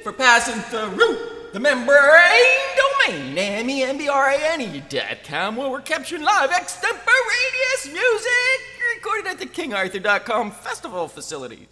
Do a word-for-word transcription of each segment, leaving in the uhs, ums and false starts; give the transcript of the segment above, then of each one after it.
for passing through the membrane domain. M E M B R A N E dot com, where we're capturing live extemporaneous music recorded at the King Arthur dot com festival facilities.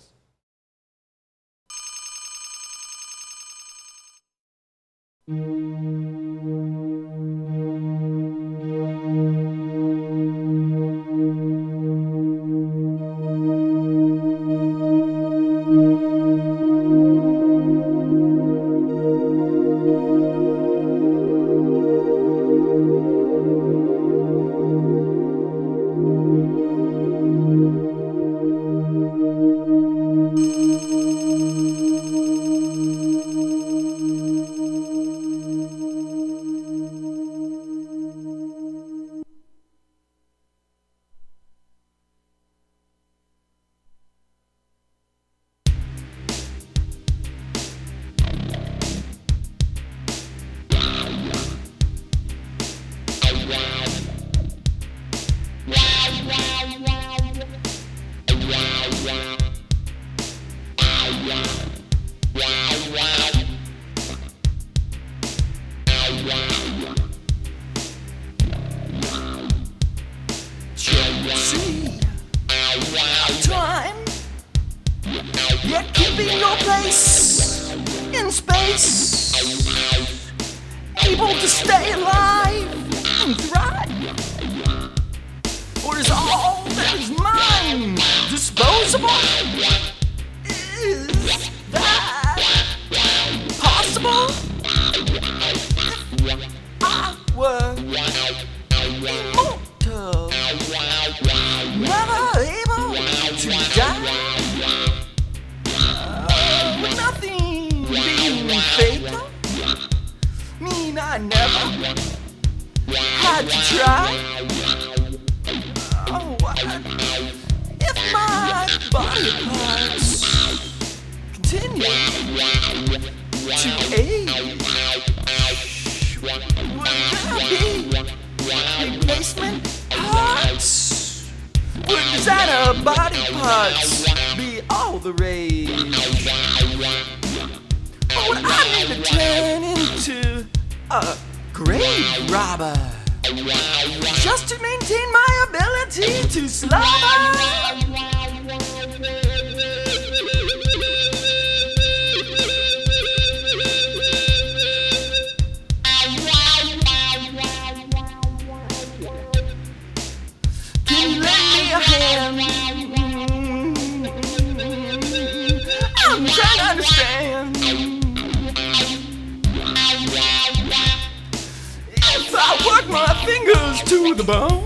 Time, yet keeping your place in space, able to stay alive and thrive. Or is all that is mine disposable? Is that possible? If I were immortal, never able to die, uh, with nothing being fatal, mean I never had to try. Oh, what if my body parts continue to age? Would there be replacement parts? Would designer body parts be all the rage? Or would I need to turn into a grave robber just to maintain my ability to slumber? Can you lend me a hand? I'm trying to understand. If I work my fingers to the bone,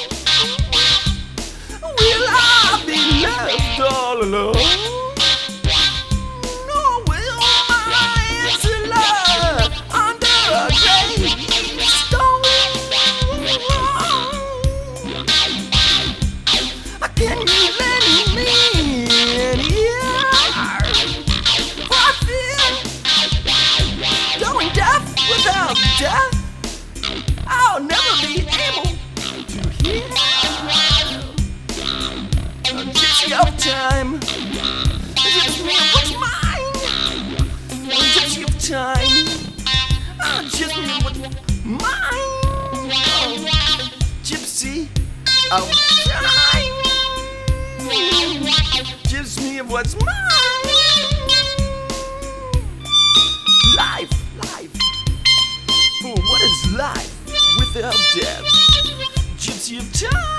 will I be left all alone? Or will my intellect under a gravestone? Can you lend me an ear? For I feel going deaf without death. I'll never be able to hear. A gypsy of time, a gypsy of what's mine. A gypsy of time, a gypsy of what's mine. Oh, gypsy of time. Gives me of what's mine. Life, life. For what is life without death? Gypsy of time.